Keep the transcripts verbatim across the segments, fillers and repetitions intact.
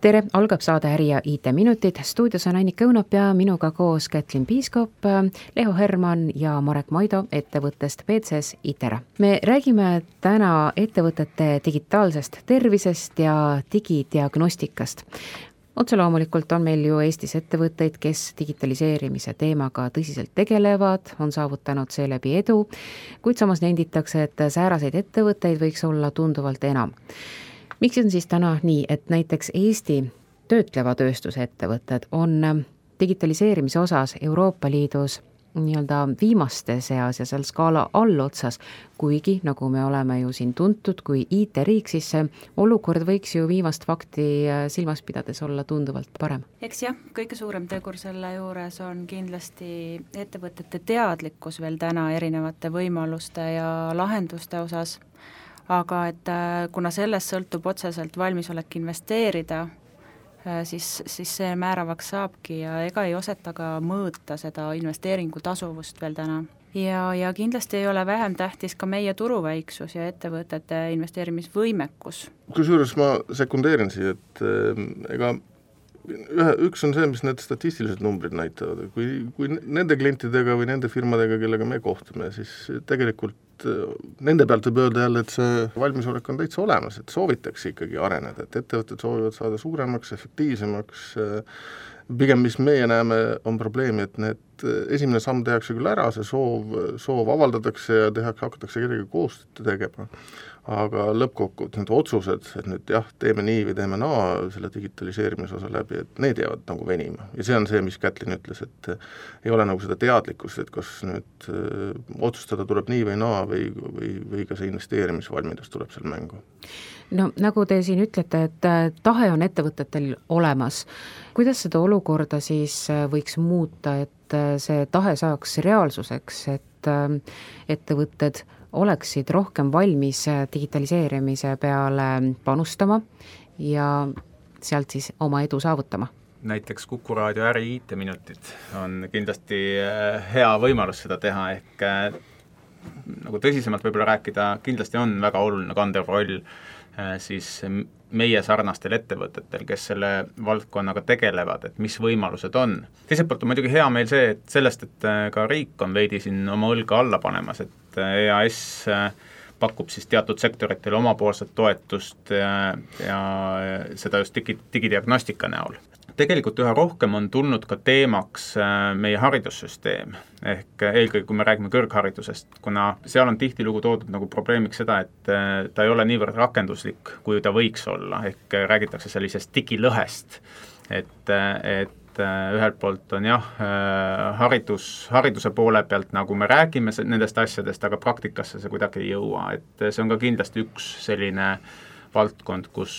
tere, algab saade Äri ja I T-minutid. Stuudios on Annika Õunap ja minuga koos Kätlin Piiskop, Leho Herman ja Marek Maido ettevõttest B C S Itera. Me räägime täna ettevõtete digitaalsest tervisest ja digidiagnostikast. Otse loomulikult on meil ju Eestis ettevõtteid, kes digitaliseerimise teemaga tõsiselt tegelevad, on saavutanud seeläbi edu, kuid samas nenditakse, et sääraseid ettevõtteid võiks olla tunduvalt enam. Miks on siis täna nii, et näiteks Eesti töötleva tööstuse ettevõtted on digitaliseerimise osas Euroopa Liidus nii-öelda viimaste seas ja seal skaala allotsas, kuigi nagu me oleme ju siin tuntud kui I T-riik, siis see olukord võiks ju viimast fakti silmas pidades olla tunduvalt parem. Eks jah, kõige suurem tegur selle juures on kindlasti ettevõtete teadlikkus veel täna erinevate võimaluste ja lahenduste osas, aga et kuna sellest sõltub otseselt valmisolek investeerida, siis, siis see määravaks saabki ja ega ei osata ka mõõta seda investeeringu tasuvust veel täna. Ja, ja kindlasti ei ole vähem tähtis ka meie turuväiksus ja ettevõtete investeerimisvõimekus. Kusjuures ma sekundeerin siia, et ega ühe, üks on see, mis need statistilised numbrid näitavad. Kui, kui nende klientidega või nende firmadega, kellega me kohtume, siis tegelikult nende pealt võib öelda jälle, et see valmisolek on täitsa olemas, et soovitakse ikkagi areneda, et ettevõtted soovivad saada suuremaks, efektiivsemaks. Pigem mis meie näeme on probleemi, et need esimene samm tehakse küll ära, see soov, soov avaldatakse ja tehakse, hakatakse kellega koostööd tegema. Aga lõppkokkuvõttes need otsused, et nüüd jah, teeme nii või teeme naa selle digitaliseerimise osa läbi, et need jäävad nagu venima. Ja see on see, mis Kätlin ütles, et ei ole nagu seda teadlikkust, et kas nüüd öö, otsustada tuleb nii või naa või, või, või ka see investeerimisvalmidus tuleb seal mängu. No nagu te siin ütlete, et tahe on ettevõtetel olemas. Kuidas seda olukorda siis võiks muuta, et see tahe saaks reaalsuseks, et ettevõtted oleksid rohkem valmis digitaliseerimise peale panustama ja sealt siis oma edu saavutama? Näiteks Kuku Raadio Äri I T-minutid on kindlasti hea võimalus seda teha, ehk nagu tõsisemalt võib-olla rääkida, kindlasti on väga oluline kandev roll siis meie sarnastel ettevõtetel, kes selle valdkonnaga tegelevad, et mis võimalused on. Teiselt poolt on muidugi hea meil see, et sellest, et ka riik on veidi siin oma õlga alla panemas, et E A S pakub siis teatud sektoritele omapoolset toetust ja, ja seda just digi, digidiagnostika näol. Tegelikult üha rohkem on tulnud ka teemaks meie haridussüsteem, ehk eelkõige kui me räägime kõrgharidusest, kuna seal on tihtilugu toodud nagu probleemiks seda, et ta ei ole niivõrd rakenduslik, kui ta võiks olla, ehk räägitakse sellisest digilõhest, et, et ühelt poolt on jah, haridus, hariduse poole pealt, nagu me räägime nendest asjadest, aga praktikasse see kuidagi ei jõua, et see on ka kindlasti üks selline valdkond, kus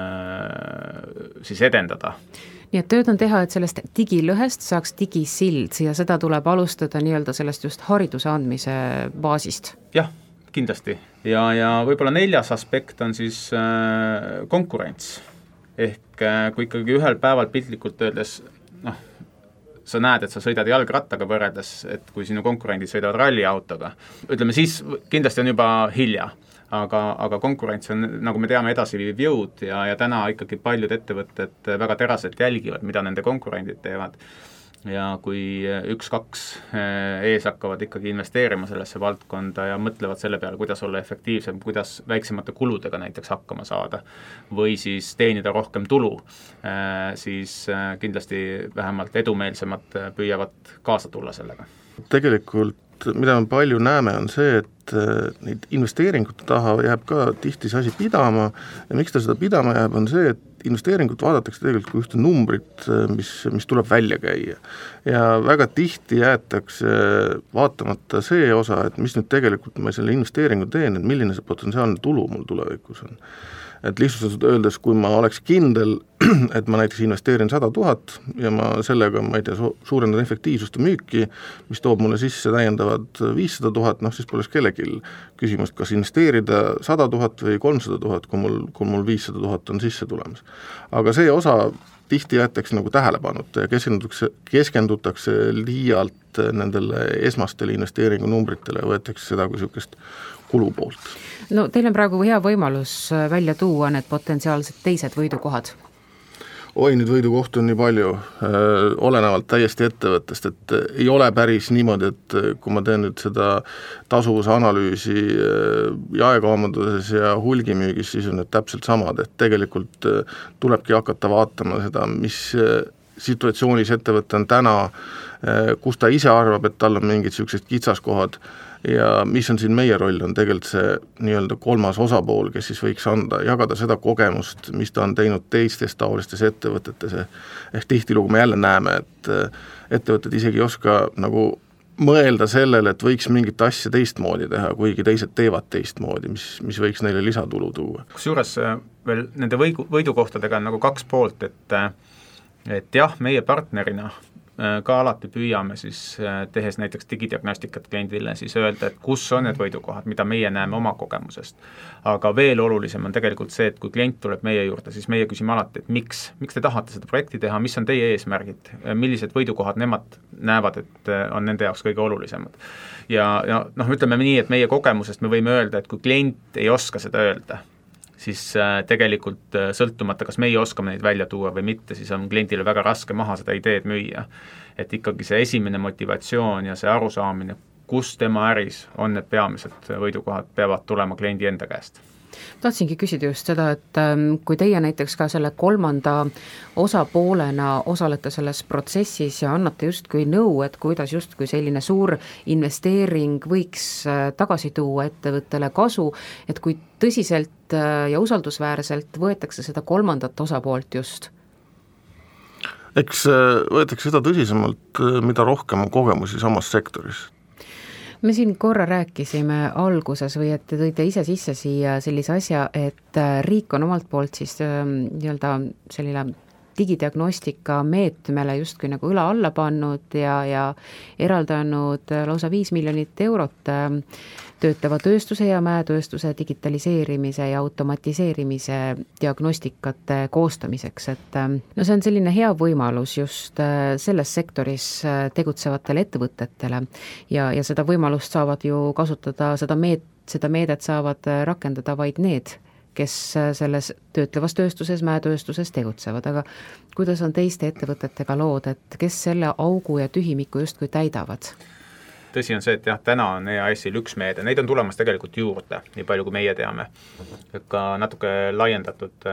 äh, siis edendada. Nii et tööd on teha, et sellest digilõhest saaks digisild ja seda tuleb alustada nii-öelda sellest just hariduse andmise baasist. Jah, kindlasti. Ja, ja võib-olla neljas aspekt on siis äh, konkurents. Ehk äh, kui ikkagi ühel päeval piltlikult öeldes, noh, sa näed, et sa sõidad jalgrattaga võrredes, et kui sinu konkurendid sõidavad ralliautoga. Ütleme, siis kindlasti on juba hilja. Aga, aga konkurents on, nagu me teame, edasiviiv jõud ja, ja täna ikkagi paljud ettevõtted väga teraselt jälgivad, mida nende konkurendid teevad. Ja kui üks-kaks ees hakkavad ikkagi investeerima sellesse valdkonda ja mõtlevad selle peale, kuidas olla efektiivsem, kuidas väiksemate kuludega näiteks hakkama saada või siis teenida rohkem tulu, siis kindlasti vähemalt edumeelsemad püüavad kaasa tulla sellega. Tegelikult mida me palju näeme, on see, et neid investeeringute taha jääb ka tihti see asi pidama ja miks ta seda pidama jääb, on see, et investeeringut vaadatakse tegelikult kui ühte numbrit, mis, mis tuleb välja käia. Ja väga tihti jäetakse vaatamata see osa, et mis nüüd tegelikult ma selle investeeringu teen, et milline see potentsiaalne tulu mul tulevikus on. Et lihtsustatult öeldes, kui ma oleks kindel, et ma näiteks investeerin sada tuhat ja ma sellega, ma ei tea, suurendan efektiivsust ja müüki, mis toob mulle sisse täiendavad viissada tuhat, noh siis poleks kellelgi küsimust, kas investeerida sada tuhat või kolmsada tuhat, kui mul, kui mul viissada tuhat on sisse tulemas. Aga see osa tihti jäetakse nagu tähelepanuta ja keskendutakse, keskendutakse liialt nendele esmastele investeeringunumbritele ja võetakse seda kui niisugust kulupoolt. No teil on praegu hea võimalus välja tuua need potentsiaalsed teised võidukohad. oi, nüüd võidukohtu on nii palju, olenevalt täiesti ettevõttest, et ei ole päris niimoodi, et kui ma teen nüüd seda tasuvuse analüüsi jaekaubanduses ja hulgimüügis, siis on need täpselt samad, et tegelikult tulebki hakata vaatama seda, mis situatsioonis ettevõte on täna, kus ta ise arvab, et tal on mingid sellised kitsaskohad ja mis on siin meie roll, on tegelikult see nii-öelda kolmas osapool, kes siis võiks anda, jagada seda kogemust, mis ta on teinud teistes taolistes ettevõtetes. Ehk tihtilugu me jälle näeme, et ettevõtted isegi ei oska nagu mõelda sellele, et võiks mingit asja teistmoodi teha, kuigi teised teevad teistmoodi, mis, mis võiks neile lisatulu tuua. Kusjuures veel nende võidu, võidukohtadega on nagu kaks poolt, et, et jah, meie partnerina ka alati püüame siis tehes näiteks digidiagnostikat kliendile siis öelda, et kus on need võidukohad, mida meie näeme oma kogemusest. Aga veel olulisem on tegelikult see, et kui klient tuleb meie juurde, siis meie küsime alati, et miks, miks te tahate seda projekti teha, mis on teie eesmärgid, millised võidukohad nemad näevad, et on nende jaoks kõige olulisemad. Ja, ja noh, ütleme nii, et meie kogemusest me võime öelda, et kui klient ei oska seda öelda, siis tegelikult sõltumata, kas meie oskame neid välja tuua või mitte, siis on kliendile väga raske maha seda ideed müüa. Et ikkagi see esimene motivatsioon ja see arusaamine, kus tema äris on need peamised võidukohad, peavad tulema kliendi enda käest. Tahtsingi küsida just seda, et kui teie näiteks ka selle kolmanda osapoolena osalete selles protsessis ja annate justkui nõu, et kuidas justkui selline suur investeering võiks tagasi tuua ettevõttele kasu, et kui tõsiselt ja usaldusväärselt võetakse seda kolmandat osapoolt just? Eks võetakse seda tõsisemalt, mida rohkem on kogemusi samas sektoris. Me siin korra rääkisime alguses või et te tõite ise sisse siia sellise asja, et riik on omalt poolt siis nii-öelda selline digidiagnostika meetmele justkui nagu üle alla pannud ja, ja eraldanud lausa viis miljonit eurot töötava tööstuse ja mäetööstuse digitaliseerimise ja automatiseerimise diagnostikate koostamiseks, et no see on selline hea võimalus just selles sektoris tegutsevatele ettevõtetele ja, ja seda võimalust saavad ju kasutada, seda, meet, seda meedet saavad rakendada vaid need, kes selles töötlevas tööstuses, mäetööstuses tegutsevad, aga kuidas on teiste ettevõtetega lood, et kes selle augu ja tühimiku justkui täidavad? Tõsi on see, et jah, täna on E A S-il üks meede, neid on tulemas tegelikult juurde, nii palju kui meie teame, ka natuke laiendatud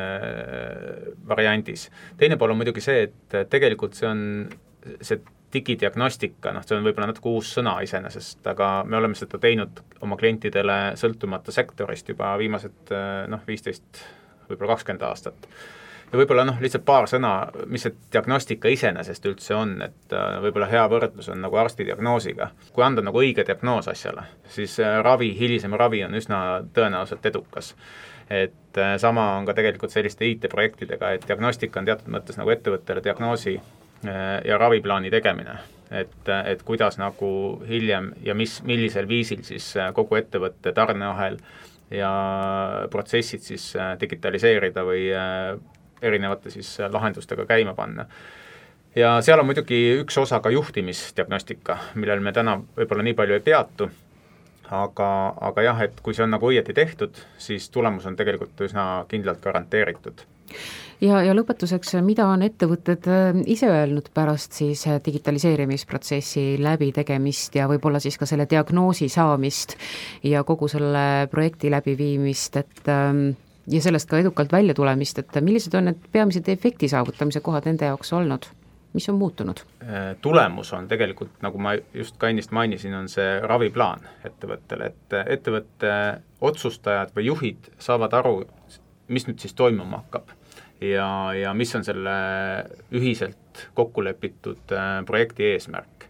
äh, variandis. Teine pool on muidugi see, et tegelikult see on see digidiagnostika, noh, see on võib-olla natuke uus sõna iseenesest, aga me oleme seda teinud oma klientidele sõltumata sektorist juba viimased noh, viisteist, võib-olla kakskümmend aastat. Ja võib-olla noh, lihtsalt paar sõna, mis see diagnostika iseenesest üldse on, et võib-olla hea võrdlus on nagu arsti diagnoosiga. Kui anda nagu õige diagnoos asjale, siis ravi, hilisem ravi on üsna tõenäoliselt edukas. Et sama on ka tegelikult selliste I T-projektidega, et diagnostika on teatud mõttes nagu ettevõttele diagnoosi ja raviplaani tegemine. Et, et kuidas nagu hiljem ja mis, millisel viisil siis kogu ettevõtte tarneahel ja protsessid siis digitaliseerida või erinevate siis lahendustega käima panna. Ja seal on muidugi üks osa ka juhtimisdiagnostika, millel me täna võib-olla nii palju ei peatu, aga, aga jah, et kui see on nagu õieti tehtud, siis tulemus on tegelikult üsna kindlalt garanteeritud. Ja, ja lõpetuseks, mida on ettevõtted ise öelnud pärast siis digitaliseerimisprotsessi läbitegemist ja võib-olla siis ka selle diagnoosi saamist ja kogu selle projekti läbiviimist, et ja sellest ka edukalt välja tulemist, et millised on need peamised efekti saavutamise kohad nende jaoks olnud? Mis on muutunud? Tulemus on tegelikult, nagu ma just ka ennist mainisin, on see raviplaan ettevõttele, et ettevõtte otsustajad või juhid saavad aru, mis nüüd siis toimuma hakkab ja, ja mis on selle ühiselt kokkulepitud projekti eesmärk.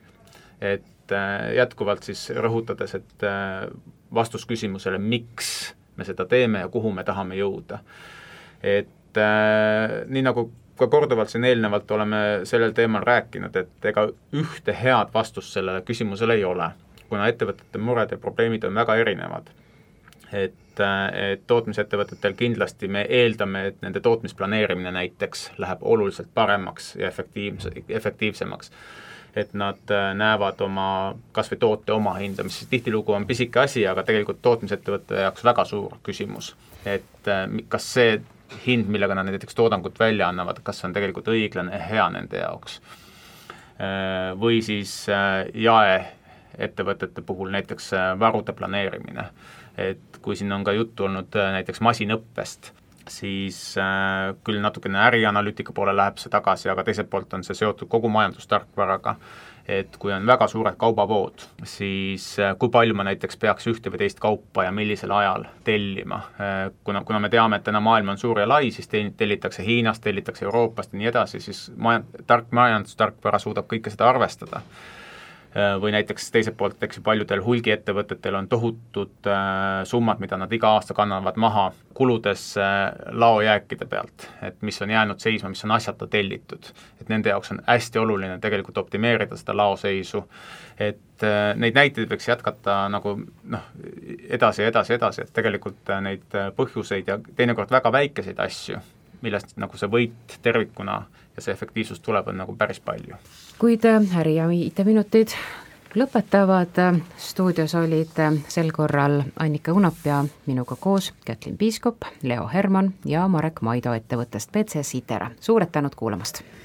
Et jätkuvalt siis rõhutades, et vastus küsimusele, miks me seda teeme ja kuhu me tahame jõuda. Et äh, nii nagu ka korduvalt siin eelnevalt oleme sellel teemal rääkinud, et ega ühte head vastust sellele küsimusele ei ole, kuna ettevõtete mured ja probleemid on väga erinevad. Et, et tootmisettevõtetel kindlasti me eeldame, et nende tootmisplaneerimine näiteks läheb oluliselt paremaks ja efektiivse, efektiivsemaks. Et nad näevad oma, kas või toote oma hinda, mis tihtilugu on pisike asi, aga tegelikult tootmisettevõtte jaoks väga suur küsimus. Et kas see hind, millega nad näiteks toodangut välja annavad, kas see on tegelikult õiglane ja hea nende jaoks. Või siis jaeettevõtete puhul näiteks varude planeerimine, et kui siin on ka juttu olnud näiteks masinõppest, siis äh, küll natukene ärianalüütika poole läheb see tagasi, aga teiselt poolt on see seotud kogu majandustarkvaraga, et kui on väga suured kaubavood, siis äh, kui palju ma näiteks peaks ühte või teist kaupa ja millisel ajal tellima, äh, kuna, kuna me teame, et täna maailm on suur ja lai, siis tellitakse Hiinast, tellitakse Euroopast ja nii edasi, siis maja, tark, majandustarkvara suudab kõike seda arvestada. Või näiteks teiselt poolt, eks paljudel hulgiettevõtetel on tohutud äh, summad, mida nad iga aasta kannavad maha kuludes äh, laojääkide pealt, et mis on jäänud seisma, mis on asjata tellitud. Et nende jaoks on hästi oluline tegelikult optimeerida seda laoseisu, et äh, neid näiteid võiks jätkata nagu noh, edasi ja edasi, edasi, et tegelikult äh, neid põhjuseid ja teinekord väga väikeseid asju, millest nagu see võit tervikuna ja see efektiivsus tuleb, on nagu päris palju. Kuid äri ja I T-minutid lõpetavad. Stuudios olid sel korral Annika Õunap ja minuga koos Kätlin Piiskop, Leo Herman ja Marek Maido ettevõttest P C S Itera. Suured tänud kuulamast!